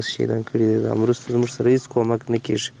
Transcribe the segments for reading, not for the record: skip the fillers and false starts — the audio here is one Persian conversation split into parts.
شیران کړی دی. امروز زموږ سره هیڅ کومک نه کیږي.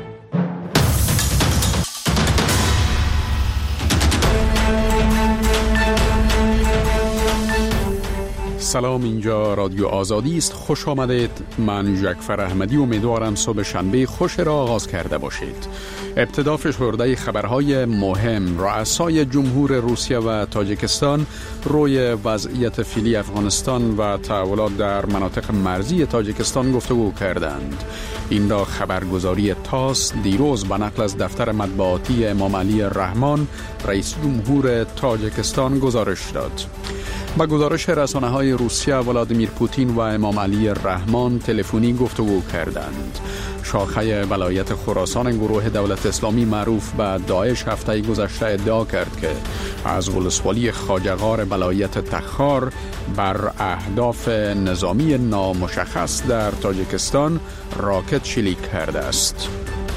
سلام، اینجا رادیو آزادی است. خوش آمدید. من جعفر احمدی امیدوارم صبح شنبه خوش را آغاز کرده باشید. ابتدا فشرده خبرهای مهم. رؤسای جمهور روسیه و تاجیکستان روی وضعیت فعلی افغانستان و تحولات در مناطق مرزی تاجیکستان گفتگو کردند. این را خبرگزاری تاس دیروز به نقل از دفتر مطبوعاتی امام علی رحمان رئیس جمهور تاجیکستان گزارش داد. با گزارش رسانه‌های روسیه، ولادیمیر پوتین و امام علی رحمان تلفنی گفتگو کردند. شاخه ولایت خراسان گروه دولت اسلامی معروف به داعش هفته گذشته ادعا کرد که از ولسوالی خواجه‌غار ولایت تخار بر اهداف نظامی نامشخص در تاجیکستان راکت شلیک کرده است.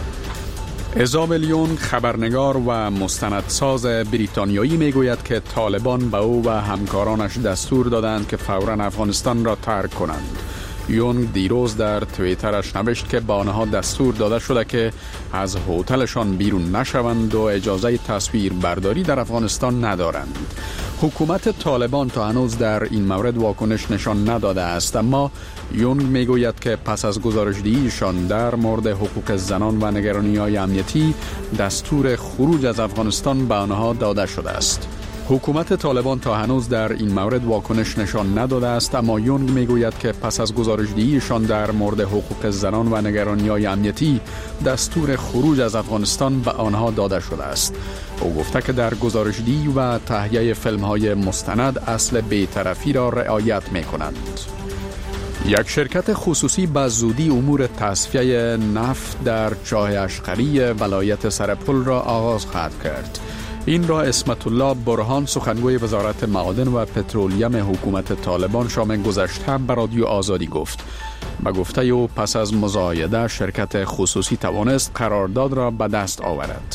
ایزابل خبرنگار و مستندساز بریتانیایی میگوید که طالبان به او و همکارانش دستور دادند که فوراً افغانستان را ترک کنند. یونگ دیروز در توییترش نوشت که به آنها دستور داده شده که از هتلشان بیرون نشوند و اجازه تصویر برداری در افغانستان ندارند. حکومت طالبان تا هنوز در این مورد واکنش نشان نداده است، اما یونگ میگوید که پس از گزارش‌دهیشان در مورد حقوق زنان و نگرانی‌های امنیتی دستور خروج از افغانستان به آنها داده شده است. حکومت طالبان تا هنوز در این مورد واکنش نشان نداده است، اما یونگ میگوید که پس از گزارش‌دهیشان در مورد حقوق زنان و نگرانی‌های امنیتی دستور خروج از افغانستان به آنها داده شده است. او گفته که در گزارش‌دهی و تهیه فیلم‌های مستند اصل بی‌طرفی را رعایت می‌کنند. یک شرکت خصوصی به زودی امور تصفیه نفت در چاه اشقری ولایت سرپل را آغاز خواهد کرد. این را اسمت الله برهان، سخنگوی وزارت معادن و پترولیم حکومت طالبان شام گذشته به رادیو آزادی گفت. به گفته او پس از مزایده شرکت خصوصی توانست قرارداد را به دست آورد.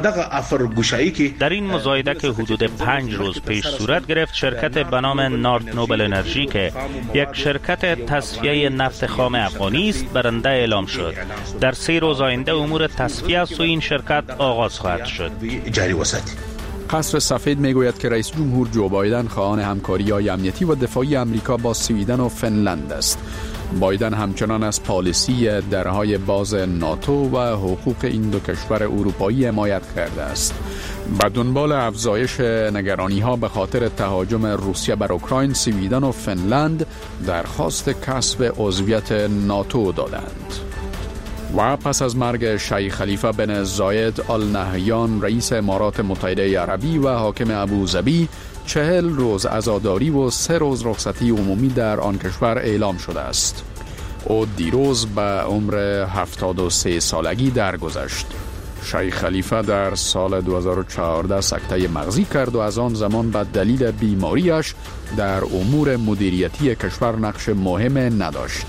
در این مزایده که حدود 5 روز پیش صورت گرفت، شرکت به نام نارت نوبل انرژی که یک شرکت تصفیه نفت خام افغانی است برنده اعلام شد. در 3 روز آینده امور تصفیه از سوی این شرکت آغاز خواهد شد. قصر سفید میگوید که رئیس جمهور جو بایدن خواهان همکاری‌های امنیتی و دفاعی آمریکا با سویدن و فنلند است. بایدن همچنان از پالیسی درهای باز ناتو و حقوق این دو کشور اروپایی حمایت کرده است. به دنبال افزایش نگرانی‌ها به خاطر تهاجم روسیه بر اوکراین، سویدن و فنلند درخواست کسب عضویت ناتو دادند. و پس از مرگ شیخ خلیفه بن زاید آل نهیان رئیس امارات متحده عربی و حاکم ابوظبی 40 روز عزاداری و 3 روز رخصتی عمومی در آن کشور اعلام شده است. او دیروز به عمر 73 سالگی درگذشت. شیخ خلیفه در سال 2014 سکته مغزی کرد و از آن زمان به دلیل بیماریش در امور مدیریتی کشور نقش مهم نداشت.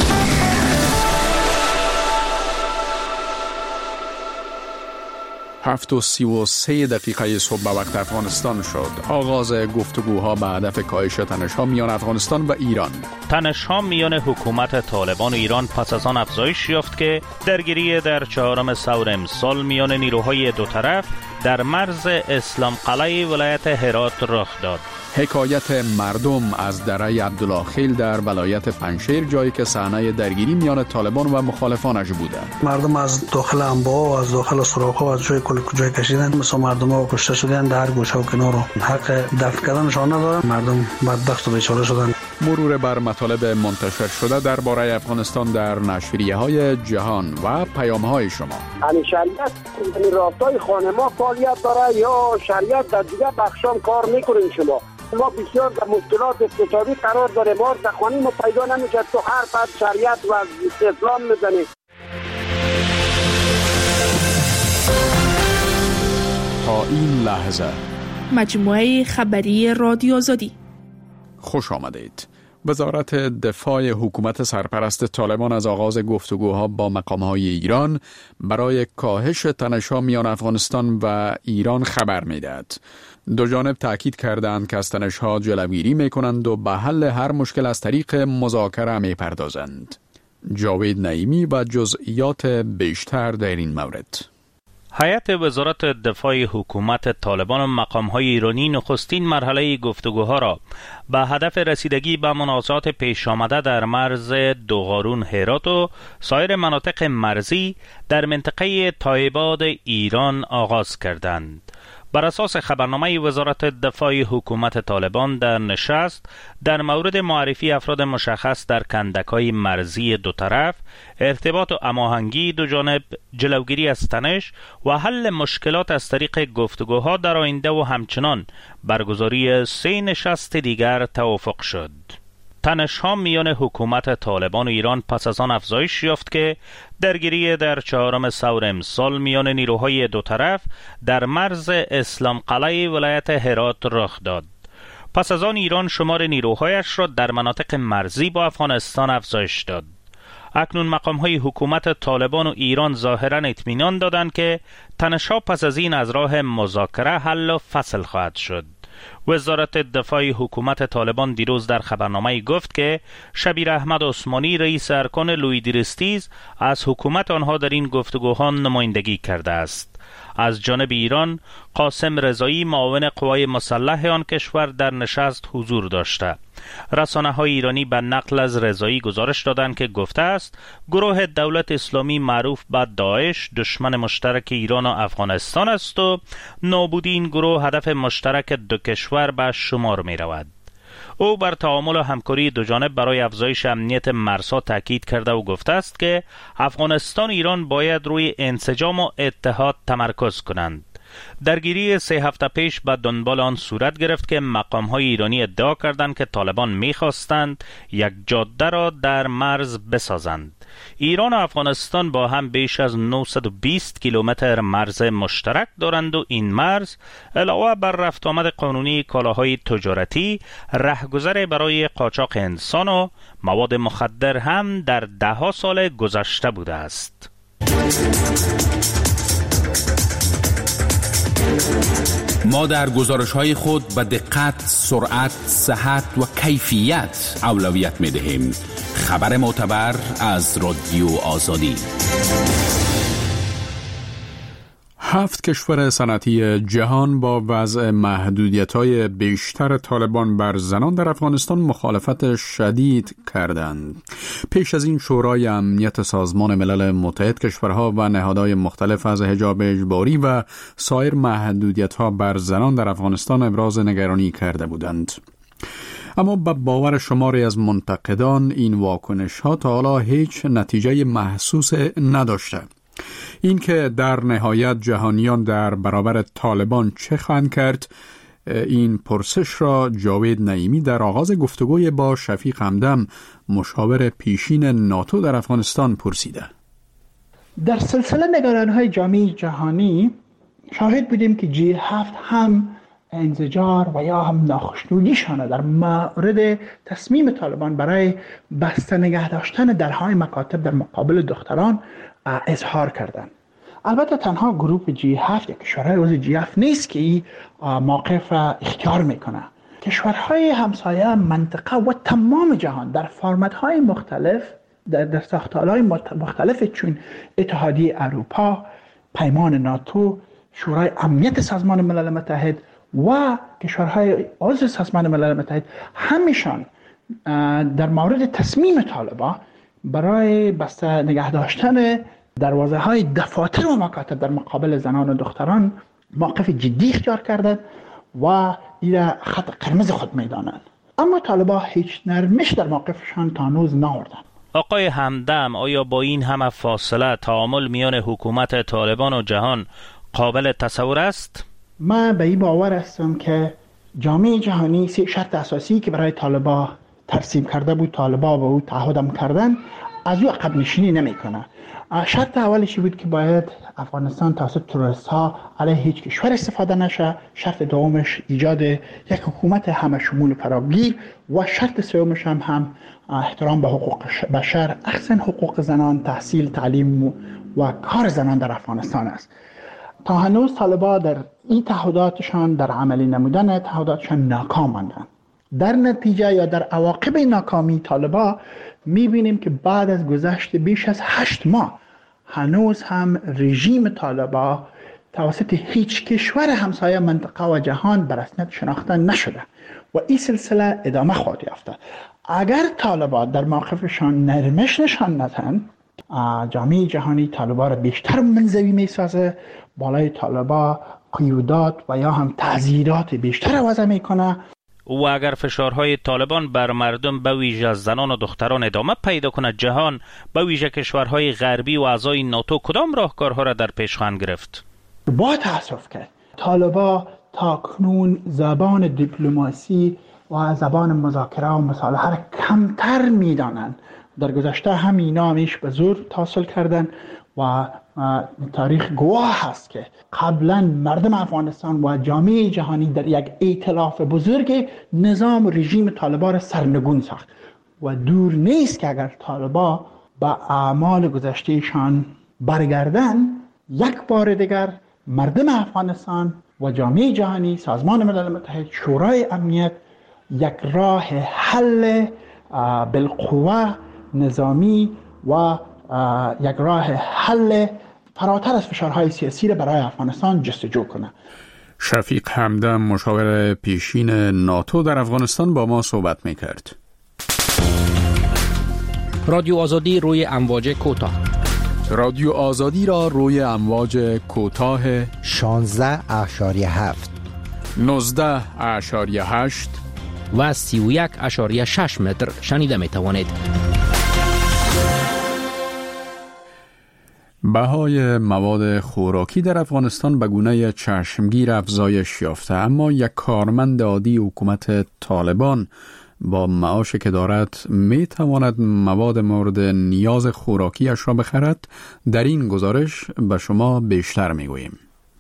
7:33 صبح به وقت افغانستان شد. آغاز گفتگوها به هدف کاهش تنش‌ها میان افغانستان و ایران. تنش‌ها میان حکومت طالبان و ایران پس از آن افزایش یافت که درگیری در 4 ثور امسال میان نیروهای دو طرف در مرز اسلام قلعه ولایت هرات رخ داد. حکایت مردم از دره عبدالله خیل در ولایت پنجشیر، جایی که صحنه درگیری میان طالبان و مخالفانش بوده. مردم از داخل انباء و از داخل سوراخ‌ها و از جای کجای کشیدن، مثلا مردم‌ها کشته شدن در گوشه و کنار، حق دفع کردنشان ندارن. مردم بدبخت و بیچاره شدن. مرور بر مطالب منتشر شده درباره افغانستان در نشریه‌های جهان و پیام‌های شما. شریعت در راستای خانه ما فعالیت داره یا شریعت در دیگه بخشام کار میکنه؟ شما ما بسیار در مشکلات اقتصادی قرار داره، ما در خانه ما پیدا نمیشه، تو هر بعد شریعت و اسلام میزنی. تا این لحظه مجموعه خبری رادیو آزادی. خوش آمدید. وزارت دفاع حکومت سرپرست طالبان از آغاز گفتگوها با مقام‌های ایران برای کاهش تنش‌ها میان افغانستان و ایران خبر می‌دهد. دو جانب تأکید کردند که از تنش‌ها جلوگیری می‌کنند و به حل هر مشکل از طریق مذاکره می‌پردازند. جاوید نعیمی و جزئیات بیشتر در این مورد. هیئت وزارت دفاع حکومت طالبان و مقام‌های ایرانی نخستین مرحله گفتگوها را به هدف رسیدگی به منازعات پیش آمده در مرز دوغارون هرات و سایر مناطق مرزی در منطقه تایباد ایران آغاز کردند. بر اساس خبرنامه وزارت دفاع حکومت طالبان در نشست در مورد معرفی افراد مشخص در کندک‌های مرزی دو طرف، ارتباط و هماهنگی دو جانب، جلوگیری از تنش و حل مشکلات از طریق گفتگوها در آینده و همچنان برگزاری 3 نشست دیگر توافق شد. تنش‌ها میان حکومت طالبان و ایران پس از آن افزایش یافت که درگیری در 4 ثور امسال میان نیروهای دو طرف در مرز اسلام قلعه ولایت هرات رخ داد. پس از آن ایران شمار نیروهایش را در مناطق مرزی با افغانستان افزایش داد. اکنون مقام‌های حکومت طالبان و ایران ظاهراً اطمینان دادند که تنش‌ها پس از این از راه مذاکره حل و فصل خواهد شد. وزارت دفاع حکومت طالبان دیروز در خبرنامه گفت که شبیر احمد عثمانی رئیس ارکان لویدرستیز از حکومت آنها در این گفتگوها نمایندگی کرده است. از جانب ایران قاسم رضایی معاون قوای مسلح آن کشور در نشست حضور داشته. رسانه‌های ایرانی به نقل از رضایی گزارش دادند که گفته است گروه دولت اسلامی معروف به داعش دشمن مشترک ایران و افغانستان است و نابودی این گروه هدف مشترک دو کشور به شمار می رود. او بر تعامل و همکاری دو جانب برای افزایش امنیت مرزها تاکید کرده و گفته است که افغانستان و ایران باید روی انسجام و اتحاد تمرکز کنند. درگیری 3 هفته پیش به دنبال آن صورت گرفت که مقام‌های ایرانی ادعا کردند که طالبان می‌خواستند یک جاده را در مرز بسازند. ایران و افغانستان با هم بیش از 920 کیلومتر مرز مشترک دارند و این مرز علاوه بر رفت آمد قانونی کالاهای تجارتی، رهگذر برای قاچاق انسان و مواد مخدر هم در 10 سال گذشته بوده است. ما در گزارش‌های خود به دقت، سرعت، صحت و کیفیت اولویت می‌دهیم. خبر معتبر از رادیو آزادی. 7 کشور صنعتی جهان با وضع محدودیت‌های بیشتر طالبان بر زنان در افغانستان مخالفت شدید کردند. پیش از این شورای امنیت سازمان ملل متحد کشورها و نهادهای مختلف از حجاب اجباری و سایر محدودیت‌ها بر زنان در افغانستان ابراز نگرانی کرده بودند. اما به باور شماری از منتقدان این واکنش‌ها تا حالا هیچ نتیجه محسوس نداشته. این که در نهایت جهانیان در برابر طالبان چه خواهند کرد، این پرسش را جاوید نعیمی در آغاز گفتگوی با شفیق همدم مشاور پیشین ناتو در افغانستان پرسیده. در سلسله نگرانی‌های جامعه جهانی شاهد بودیم که G7 هم انزجار و یا هم ناخشنودیشان در مورد تصمیم طالبان برای بسته نگه داشتن درهای مکاتب در مقابل دختران اظهار کردند. البته تنها گروه G7 یا کشورهای عضو G7 نیست که این موقف اختیار میکنه. کشورهای همسایه منطقه و تمام جهان در فرمت‌های مختلف در ساختارهای مختلف چون اتحادیه اروپا، پیمان ناتو، شورای امنیت سازمان ملل متحد و کشورهای عضو سازمان ملل متحد همیشان در مورد تصمیم طالبان برای بسته نگه داشتن دروازه های دفاتر و مکاتب در مقابل زنان و دختران موقف جدی اختیار کردند و این خط قرمز خود میدانند. اما طالبان هیچ نرمش در موقفشان تا هنوز نآوردند. آقای همدم، آیا با این همه فاصله تعامل میان حکومت طالبان و جهان قابل تصور است؟ من به این باور هستم که جامعه جهانی 3 شرط اساسی که برای طالبان ترسیم کرده بود، طالبان با او تعهدم کردن، از او عقب نشینی نمیکنه. شرط اولش بود که باید افغانستان توسط تروریست ها علیه هیچ کشور استفاده نشه. شرط دومش ایجاد یک حکومت همه شمول و فراگیر و شرط سومش هم احترام به حقوق بشر، احسن حقوق زنان، تحصیل، تعلیم و کار زنان در افغانستان است. تا هنوز طالبان در این تعهداتشان، در عملی نمودن تعهداتشان ناکام ماندند. در نتیجه یا در عواقب ناکامی طالبان میبینیم که بعد از گذشت بیش از 8 ماه هنوز هم رژیم طالبان توسط هیچ کشور همسایه منطقه و جهان به رسمیت شناخته نشده و این سلسله ادامه خواهد یافت. اگر طالبان در موقفشان نرمش نشان ندهند، جامعه جهانی طالبان را بیشتر منزوی میسازه، بالای طالبان قیودات و یا هم تعزیرات بیشتر وضع میکنه. و اگر فشارهای طالبان بر مردم به ویژه زنان و دختران ادامه پیدا کند، جهان به ویژه کشورهای غربی و اعضای ناتو کدام راهکارها را در پیش خواهند گرفت؟ با تأسف که طالبان تا کنون زبان دیپلماسی و زبان مذاکره و مصالحه را کمتر میدانند. در گذشته همیش به زور تحصیل کردن و تاریخ گواه هست که قبلا مردم افغانستان و جامعه جهانی در یک ائتلاف بزرگ نظام و رژیم طالبان را سرنگون ساخت و دور نیست که اگر طالبان به اعمال گذشتهشان برگردن، یک بار دیگر مردم افغانستان و جامعه جهانی، سازمان ملل متحد، شورای امنیت یک راه حل بالقوه نظامی و یک راه حل فراتر از فشارهای سیاسی را برای افغانستان جستجو کنه. شفیق همدم، مشاور پیشین ناتو در افغانستان، با ما صحبت میکرد. رادیو آزادی روی امواج کوتاه. رادیو آزادی را روی امواج کوتاه 16.7 19.8 و 31.6 متر شنیده می توانید. بهای مواد خوراکی در افغانستان به گونه چشمگیر افزایش یافته، اما یک کارمند عادی حکومت طالبان با معاشی که دارد می تواند مواد مورد نیاز خوراکیش را بخرد؟ در این گزارش به شما بیشتر می گوییم.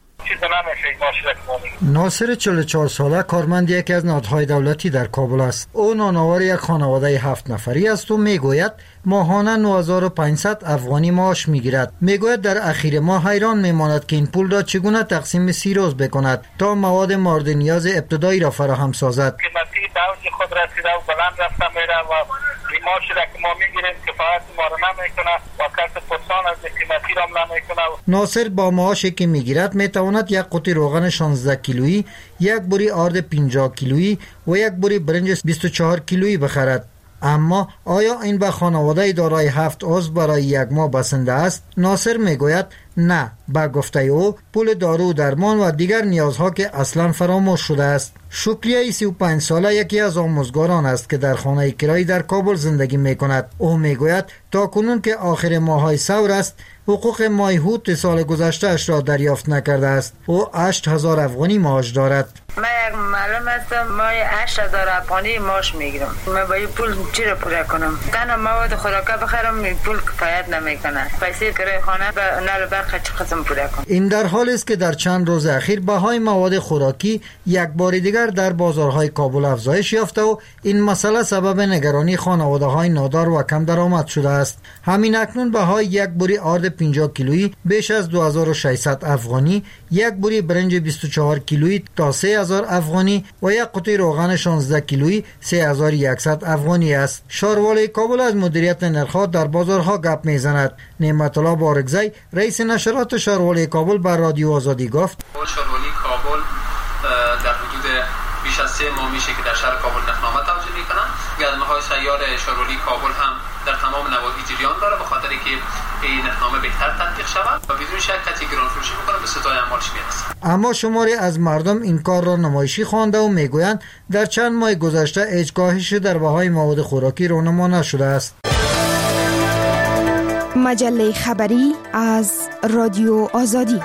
ناصر 44 ساله کارمند یکی از نهادهای دولتی در کابل است. او نانآور یک خانواده 7 نفری است و میگوید ماهانه 9500 افغانی معاش میگیرد. میگوید در اخیر ماه حیران میماند که این پول را چگونه تقسیم 30 روز بکند تا مواد مورد نیاز ابتدایی را فراهم سازد. قیمتی به اوج خود رسیده و بلند رفته میره و معاشی را که ما میگیریم کفایت ما را نمیکنه و کس پرسان از قیمتی را نمیکنه. ناصر با معاشی که میگیرد میتواند یک قوطی روغن 16 کیلویی، یک بوری آرد 50 کیلویی و یک بوری برنج 24 کیلویی بخرد. اما آیا این به خانواده دارای 7 عضو برای یک ماه بسنده است؟ ناصر میگوید نه. با گفته او پول دارو و درمان و دیگر نیازها که اصلا فراموش شده است. شکریه 35 ساله یکی از آموزگاران است که در خانه کرایی در کابل زندگی میکند. او میگوید تا کنون که آخر ماهای ثور است حقوق مایحوط سال گذشته اش را دریافت نکرده است. او 8000 افغانی معاش دارد. من یک معلم هستم، مای 8000 افغانی معاش میگیرم. من با این پول چی را پوره کنم؟ تنها مواد خوراکی بخرم، این پول کفایت نمیکنه. پیسه کرایه خانه به نل برق چه قسم پوره کنم؟ این در حالی است که در چند روز اخیر بهای مواد خوراکی یک بار دیگر در بازارهای کابل افزایش یافته و این مسئله سبب نگرانی خانواده‌های نادار و کم درآمد شده است. همین اکنون بهای یک بوری آرد 50 کیلویی بیش از 2600 افغانی، یک بوری برنج 24 کیلویی تا 3000 افغانی و یک قوطی روغن 16 کیلویی 3100 افغانی است. شاروالی کابل از مدیریت نرخ‌ها در بازارها گپ میزند. نعمت الله بارگزی، رئیس نشرات شاروالی کابل، بر رادیو آزادی گفت: شاروالی کابل در حدود بیش از 3 ماه میشه که در شهر کابل نخنامه توجیه میکنن. گزمه‌های سیار شاروالی کابل هم در تمام نواحی جریان داره به خاطر که این نخنامه بهتر تطبیق شود و بدون شک کسی گران فروشی میکنه به ستای اعمالش میرسه. اما شماری از مردم این کار را نمایشی خوانده و میگویند در چند ماه گذشته هیچ کاهشی در بهای مواد خوراکی رونما نشده است. مجله خبری از رادیو آزادی.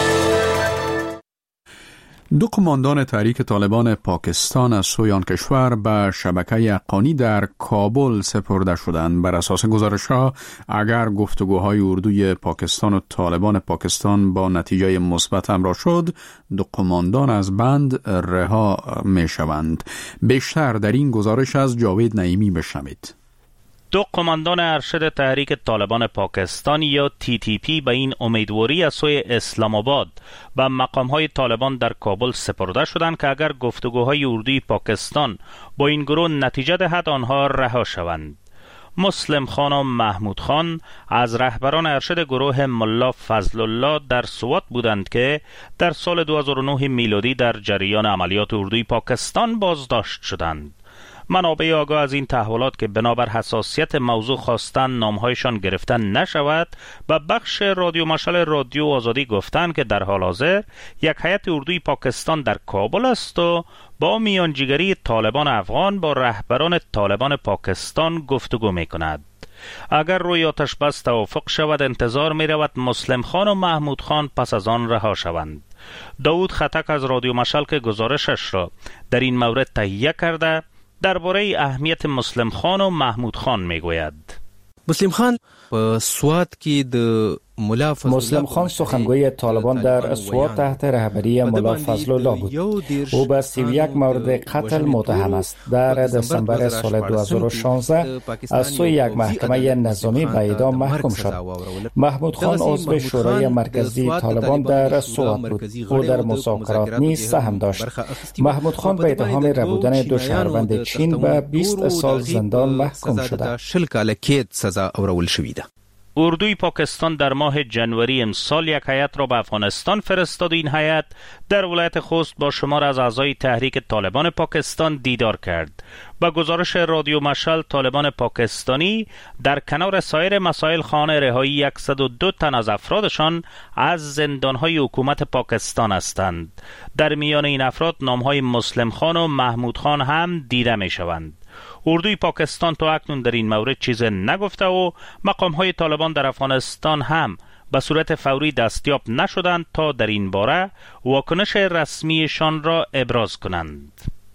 2 قماندان تحریک طالبان پاکستان از سوی آن کشور به شبکه حقانی در کابل سپرده شدند. بر اساس گزارش‌ها اگر گفتگوهای اردوی پاکستان و طالبان پاکستان با نتیجه مثبت همراه شد، 2 قماندان از بند رها می‌شوند. بیشتر در این گزارش از جاوید نعیمی بشنوید. دو قماندان ارشد تحریک طالبان پاکستان یا TTP به این امیدواری از سوی اسلام آباد به مقامهای طالبان در کابل سپرده شدند که اگر گفتگوهای اردوی پاکستان با این گروه نتیجه دهد آنها رها شوند. مسلم خان و محمود خان از رهبران ارشد گروه ملا فضل الله در سوات بودند که در سال 2009 میلادی در جریان عملیات اردوی پاکستان بازداشت شدند. منابع آگاه از این تحولات که بنابر حساسیت موضوع خواستن نامهایشان گرفته نشود به بخش رادیو مشعل رادیو آزادی گفتند که در حال حاضر یک هیئت اردوی پاکستان در کابل است و با میانجیگری طالبان افغان با رهبران طالبان پاکستان گفتگو می کند. اگر روی آتش بس توافق شود انتظار می رود مسلم خان و محمود خان پس از آن رها شوند. داود خطک از رادیو مشعل که گزارشش را در این مورد تهیه کرده درباره اهمیت مسلم خان و محمود خان می گوید. مسلم خان په سوات کې د مسلم خان سخنگوی طالبان در سوات تحت رهبری ملا فضل الله بود. او به 31 مورد قتل متهم است. در دسامبر سال 2016 از سوی یک محکمه نظامی به اعدام محکوم شد. محمود خان عضو شورای مرکزی طالبان در سوات بود. او در مذاکرات نیز سهم داشت. محمود خان به اتهام ربودن دو شهروند چین به 20 سال زندان محکوم شده. اردوی پاکستان در ماه جنوری امسال یک هیئت را به افغانستان فرستاد. این هیئت در ولایت خوست با شمار از اعضای تحریک طالبان پاکستان دیدار کرد. با گزارش رادیو مشعل طالبان پاکستانی در کنار سایر مسائل خواهان رهایی 102 تن از افرادشان از زندانهای حکومت پاکستان هستند. در میان این افراد نامهای مسلم خان و محمود خان هم دیده می شوند. اردوی پاکستان تا اکنون در این مورد چیز نگفته و مقامهای طالبان در افغانستان هم به صورت فوری دستیاب نشدند تا در این باره واکنش رسمیشان را ابراز کنند.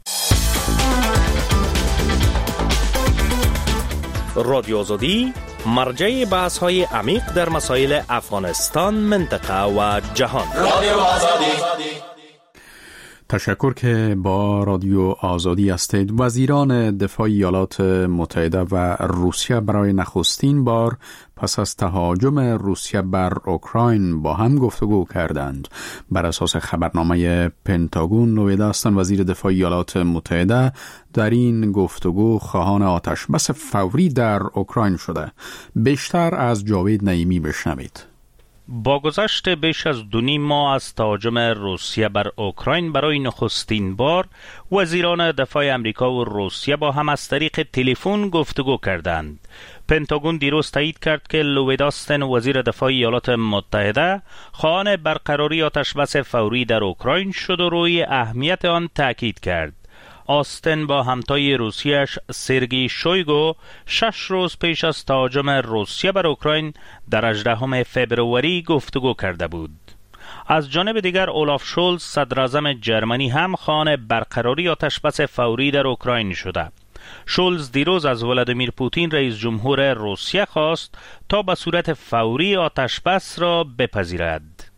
رادیو آزادی مرجع بحث‌های عمیق در مسائل افغانستان، منطقه و جهان. رادیو آزادی. تشکر که با رادیو آزادی هستید. وزیران دفاع ایالات متحده و روسیه برای نخستین بار پس از تهاجم روسیه بر اوکراین با هم گفتگو کردند. بر اساس خبرنامه پنتاگون نوشته است وزیر دفاع ایالات متحده در این گفتگو خواهان آتش بس فوری در اوکراین شده. بیشتر از جاوید نعیمی بشنوید. با گذشت بیش از 2.5 ماه از تهاجم روسیه بر اوکراین برای نخستین بار وزیران دفاع امریکا و روسیه با هم از طریق تلفن گفتگو کردند. پنتاگون دیروز تایید کرد که لوید آستن وزیر دفاع ایالات متحده خواهان برقراری آتشبس فوری در اوکراین شد و روی اهمیت آن تاکید کرد. آستن با همتای روسیه‌اش سرگئی شویگو 6 روز پیش از تهاجم روسیه بر اوکراین در 18 فوریه گفتگو کرده بود. از جانب دیگر اولاف شولز صدراعظم جرمنی هم خواهان برقراری آتشبس فوری در اوکراین شده. شولز دیروز از ولادیمیر پوتین رئیس جمهور روسیه خواست تا به صورت فوری آتشبس را بپذیرد.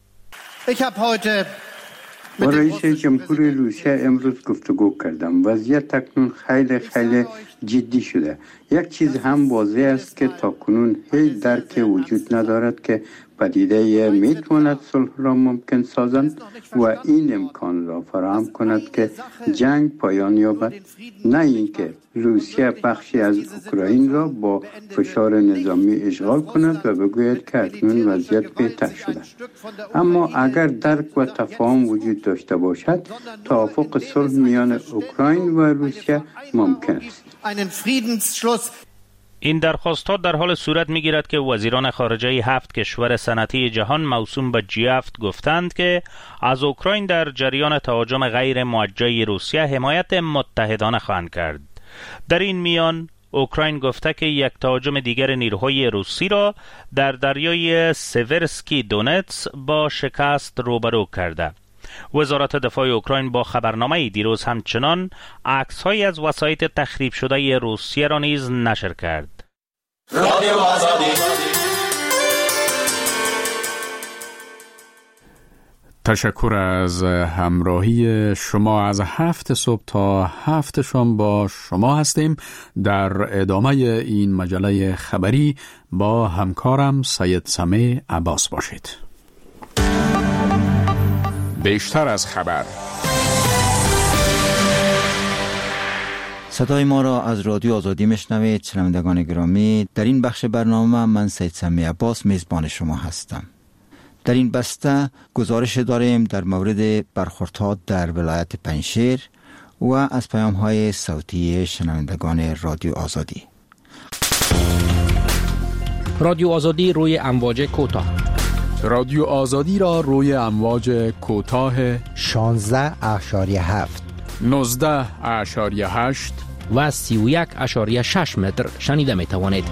با رئیس جمهور روسیه امروز گفتگو کردم. وضعیت اکنون خیلی جدی شده. یک چیز هم واضح است که تاکنون هیچ درکی وجود ندارد که پدیده میتواند صلح را ممکن سازند و این امکان را فراهم کند که جنگ پایان یابد، نه اینکه روسیه بخشی از اوکراین را با فشار نظامی اشغال کند و بگوید که اکنون وضعیت بهتر شده. اما اگر درک و تفاهم وجود داشته باشد، توافق صلح میان اوکراین و روسیه ممکن است. این درخواست‌ها در حال صورت می‌گیرد که وزیران خارجه 7 کشور صنعتی جهان موسوم به G7 گفتند که از اوکراین در جریان تهاجم غیر موجه روسیه حمایت متحدانه خواهند کرد. در این میان اوکراین گفته که یک تهاجم دیگر نیروهای روسی را در دریای سیورسکی دونتس با شکست روبرو کرده. وزارت دفاع اوکراین با خبرنامه دیروز همچنان عکس‌هایی از وسایط تخریب شده روسیه را نیز نشر کرد. رادیو آزادی. تشکر از همراهی شما. از 7 صبح تا 7 شام با شما هستیم. در ادامه این مجله خبری با همکارم سید سمیع عباس باشید. بیشتر از خبر. صدای ما را از رادیو آزادی میشنوید. شنوندگان گرامی، در این بخش برنامه من سید سمیع عباس میزبان شما هستم. در این بسته گزارش داریم در مورد برخوردها در ولایت پنجشیر و از پیام‌های صوتی شنوندگان رادیو آزادی. رادیو آزادی روی امواج کوتاه. رادیو آزادی را روی امواج کوتاه 16.7 19.8 و 31.6 متر شنیده می توانید.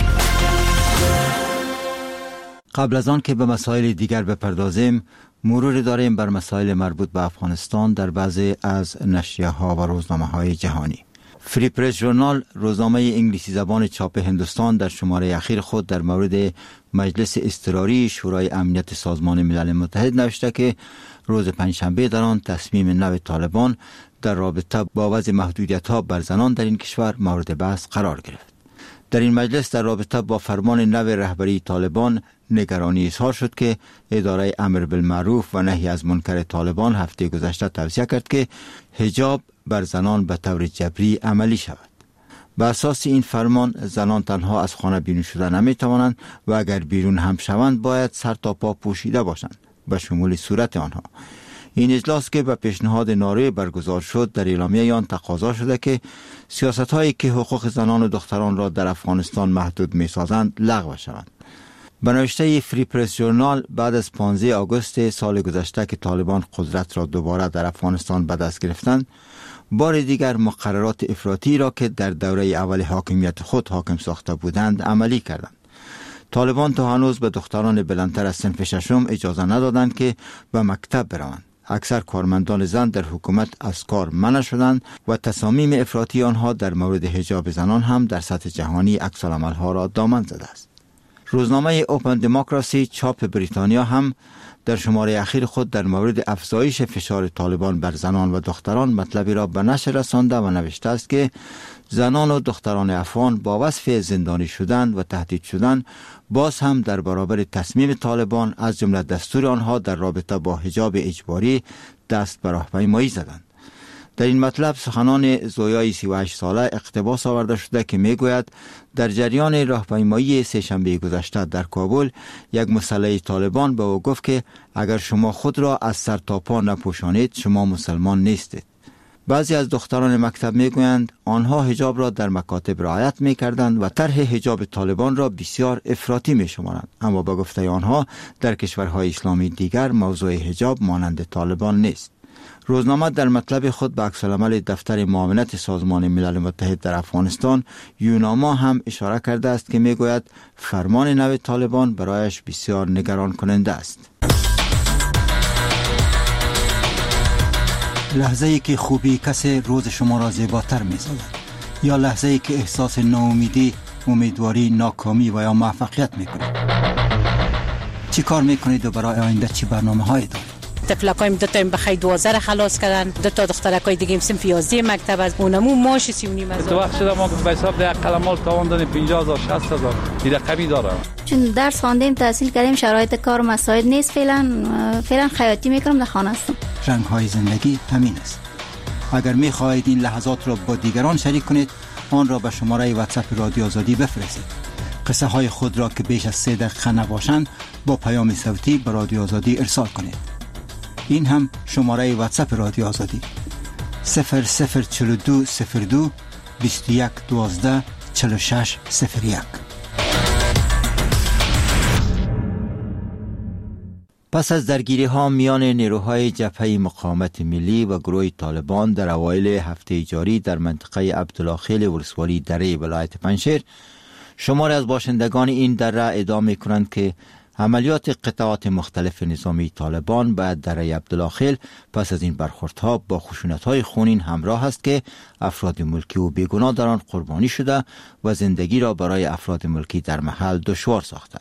قبل از آن که به مسائل دیگر بپردازیم، مرور داریم بر مسائل مربوط به افغانستان در بعضی از نشریه ها و روزنامه های جهانی. فری پرس ژورنال، روزنامه انگلیسی زبان چاپ هندوستان، در شماره اخیر خود در مورد مجلس اضطراری شورای امنیت سازمان ملل متحد نوشته که روز پنجشنبه در آن تصمیم نو طالبان در رابطه با وضع محدودیت‌ها بر زنان در این کشور مورد بحث قرار گرفت. در این مجلس در رابطه با فرمان نو رهبری طالبان نگرانی اظهار شد که اداره امر بالمعروف و نهی از منکر طالبان هفته گذشته توصیه کرد که حجاب بر زنان به طور جبری عملی شود. بر اساس این فرمان زنان تنها از خانه بیرون شده نمی توانند و اگر بیرون هم شوند باید سر تا پا پوشیده باشند به شمول صورت آنها. این اجلاس که به پیشنهاد ناروی برگزار شد در اعلامیه آن تقاضا شده که سیاست‌هایی که حقوق زنان و دختران را در افغانستان محدود می‌سازند لغو شوند. به نوشته فری پرس ژورنال، بعد از 15 آگوست سال گذشته که طالبان قدرت را دوباره در افغانستان به دست گرفتند، بار دیگر مقررات افراطی را که در دوره اول حاکمیت خود حاکم ساخته بودند عملی کردند. طالبان تا هنوز به دختران بلندتر از صنف ششم اجازه ندادند که به مکتب بروند. اکثر کارمندان زن در حکومت از کار منع شدند و تصامیم افراطی آنها در مورد حجاب زنان هم در سطح جهانی عکس‌العمل‌ها را دامن زده است. روزنامه اوپن دموکراسی چاپ بریتانیا هم در شماره اخیر خود در مورد افزایش فشار طالبان بر زنان و دختران مطلبی را به نشر رسانده و نوشته است که زنان و دختران افغان با وصف زندانی شدن و تهدید شدن باز هم در برابر تصمیم طالبان از جمله دستور آنها در رابطه با حجاب اجباری دست به راهپیمایی زدند. در این مطلب سخنان زویای 38 ساله اقتباس آورده شده که میگوید در جریان راهپیمایی سه‌شنبه گذشته در کابل یک مسلح طالبان به او گفت که اگر شما خود را از سر تا پا نپوشانید شما مسلمان نیستید. بعضی از دختران مکتب میگویند آنها حجاب را در مکاتب رعایت میکردند و طرح حجاب طالبان را بسیار افراطی میشمارند، اما به گفته آنها در کشورهای اسلامی دیگر موضوع حجاب مانند طالبان نیست. روزنامه در مطلب خود به عکس‌العمل دفتر معاونت سازمان ملل متحد در افغانستان یوناما هم اشاره کرده است که میگوید فرمان نو طالبان برایش بسیار نگران کننده است. لحظه‌ای که خوبی کسی روز شما را زیباتر می‌سازد، یا لحظه‌ای که احساس ناامیدی، امیدواری، ناکامی و یا موفقیت می‌کنید. چی کار می‌کنید و برای آینده چی برنامه‌هایی دارید؟ تفلکایم دو تا بخیر 12 خلاص کردن، دو تا دخترکای دیگه صنف 11 مکتب از اونمو ماش 3.5 تو وقت شده ما به حساب ده قلمال تاوان دادیم 50000 60000 این رقمی داره. چون درس خواندیم تحصیل کردیم شرایط کار مساعد نیست، فعلا خیاطی میکنم در خانه هستم. رنگ‌های زندگی همین است. اگر می‌خواهید این لحظات را با دیگران شریک کنید آن را به شماره واتساپ رادیو آزادی بفرستید. قصه های خود را که بیش از 3 دقیقه نباشند با پیام صوتی به رادیو آزادی ارسال کنید. این هم شماره واتساپ رادیو آزادی 0042 02 21 12 46 01. پس از درگیری ها میان نیروهای جبهه مقاومت ملی و گروه طالبان در اوایل هفته جاری در منطقه عبدالله خیل ولسوالی دره ولایت پنجشیر، شماری از باشندگان این دره ادعا می‌کنند که عملیات قطعات مختلف نظامی طالبان بعد دره عبدالله خیل پس از این برخوردها با خشونت‌های خونین همراه است که افراد ملکی و بیگناه در آن قربانی شده و زندگی را برای افراد ملکی در محل دشوار ساخته است.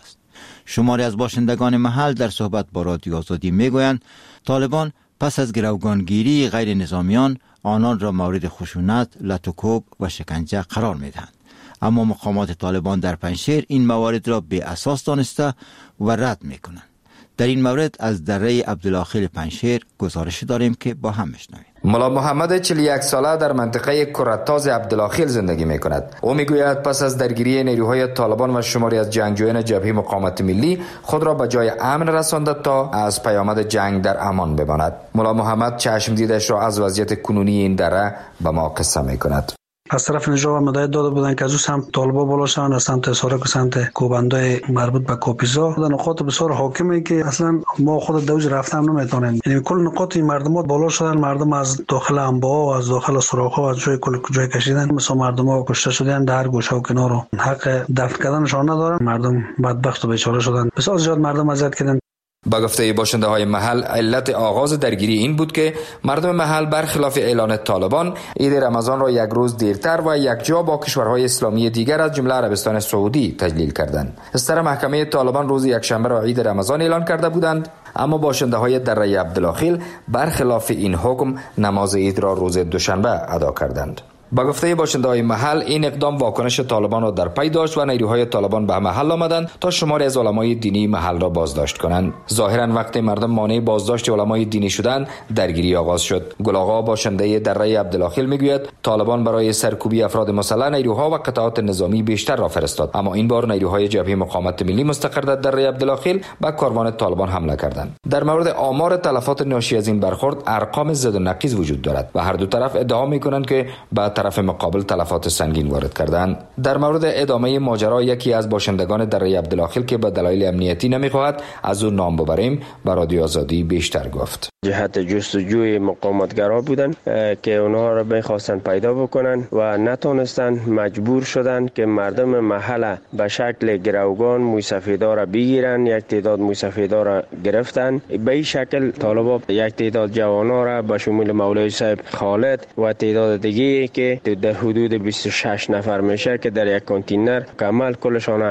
شماری از باشندگان محل در صحبت با رادیو آزادی میگویند طالبان پس از گروگانگیری غیر نظامیان آنان را مورد خشونت، لطوکوب و شکنجه قرار میدهند. اما مقامات طالبان در پنجشیر این موارد را بی اساس دانسته و رد میکنند. در این مورد از دره عبدالاخیل پنجشیر گزارش داریم که با هم بشنویم. ملا محمد 41 ساله در منطقه کرتاز عبدالاخیل زندگی می کند. او می گوید پس از درگیری نیروهای طالبان و شماری از جنگجویان جبهه مقاومت ملی خود را به جای امن رسانده تا از پیامد جنگ در امان بماند. ملا محمد چشم دیدش را از وضعیت کنونی این دره به ما قصه می کند. از طرف نجات مدعی داده بودن که از او سمت طالبا بالا شوند، از سمت سارک و سمت کوبندای مربوط به کاپیزا در نقاط بسیار حاکمه که اصلا ما خود دوج رفتن نمیتونیم. یعنی کل نقاط این مردم بالا شدن، مردم از داخل انباها و از داخل سوراخ‌ها از جای کل جای کشیدن، مثلا مردم ها کشته شدن در گوشه و کنار، حق دفن کردنشان ندارن. مردم بدبخت و بیچاره شدن، بسیار زیاد مردم اذیت کردن. با گفته باشنده های محل علت آغاز درگیری این بود که مردم محل برخلاف اعلان طالبان عید رمضان را یک روز دیرتر و یکجا با کشورهای اسلامی دیگر از جمله عربستان سعودی تجلیل کردند. استر محکمه طالبان روز یکشنبه را عید رمضان اعلان کرده بودند، اما باشنده های دره عبدالاخیل برخلاف این حکم نماز عید را روز دوشنبه ادا کردند. با گفته باشنده‌های محل این اقدام واکنش طالبان را در پی داشت و نیروهای طالبان به محل آمدند تا شماری از علمای دینی محل را بازداشت کنند. ظاهرا وقتی مردم مانع بازداشت علمای دینی شدند درگیری آغاز شد. گلاغا باشنده دره عبدالاخیل میگوید طالبان برای سرکوبی افراد مسلح نیروها و قطعات نظامی بیشتر را فرستاد، اما این بار نیروهای جبهه مقاومت ملی مستقر در دره عبدالاخیل به کاروان طالبان حمله کردند. در مورد آمار تلفات ناشی از این برخورد ارقام زد و نقیض وجود دارد و هر دو طرف ادعا میکنند که به طرف مقابل تلفات سنگین وارد کردند. در مورد ادامه ماجرا یکی از باشندگان دره عبدالاخیل که به دلایل امنیتی نمیخواهد از او نام ببریم به رادیو آزادی بیشتر گفت. جهت جستجوی مقاومتگرا بودن که اونها را میخواستن پیدا بکنن و نتونستن، مجبور شدن که مردم محل به شکل گروگان موسفیدا را بگیرن. یک تعداد موسفیدا را گرفتن. به این شکل طالبا یک تعداد جوانا را به شمول مولوی صاحب خالد و تعداد دیگه که در حدود 26 نفر میشه که در یک کانتینر کامل کلشان